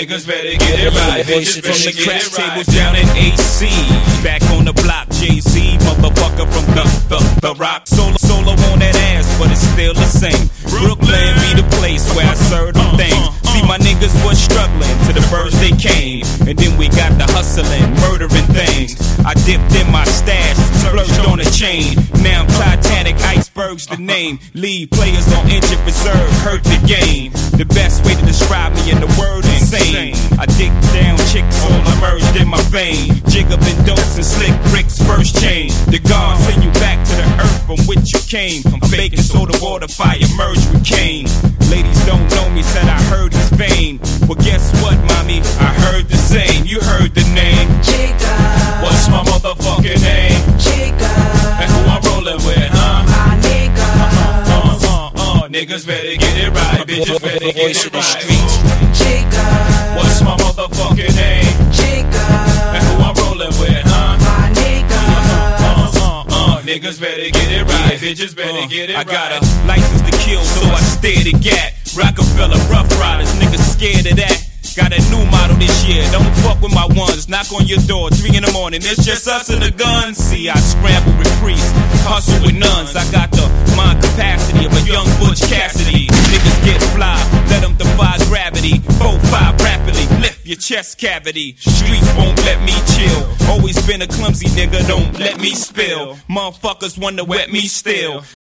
niggas better get it right. Bitches from the crash tables down in AC. Back on the block, Jay-Z, motherfucker from the rock. Solo on that ass, but it's still the same. Brooklyn be the place where I serve them things. See, my niggas was struggling till the birds they came. And then we got the hustling, murdering things. I dipped in my stash, splurged on a chain. Now I'm Titanic, iceberg's the name. Leave players on injured reserve, hurt the game. The best way to describe me in the word insane. I dig down chicks, all immersed in my vein. Jig up in dose and slick bricks, first chain. The God send you back to the earth from which you came. I'm baking soda, water, fire, merge with Cain. Ladies don't know me, said I heard his fame. Well, guess what, mommy? I heard the same. You heard the name. Chica. What's my motherfucking name? Chica. And who I'm rolling with, huh? My nigga. Niggas better get it right. Bitches better get it right. Chica. What's my motherfucking name? Chica. And who I'm rolling with, huh? My nigga. Niggas better get it right. Bitches better get it right. I got a license to kill, so I stare to gat. Rockefeller, Rough Riders, niggas scared of that. Got a new model this year, don't fuck with my ones. Knock on your door, 3 in the morning, it's just us and the guns. See, I scramble with priests, hustle with nuns. I got the mind capacity of a young Butch Cassidy. Niggas get fly, let them defy gravity. 4-5 rapidly, lift your chest cavity. Streets won't let me chill. Always been a clumsy nigga, don't let me spill. Motherfuckers wanna wet me still.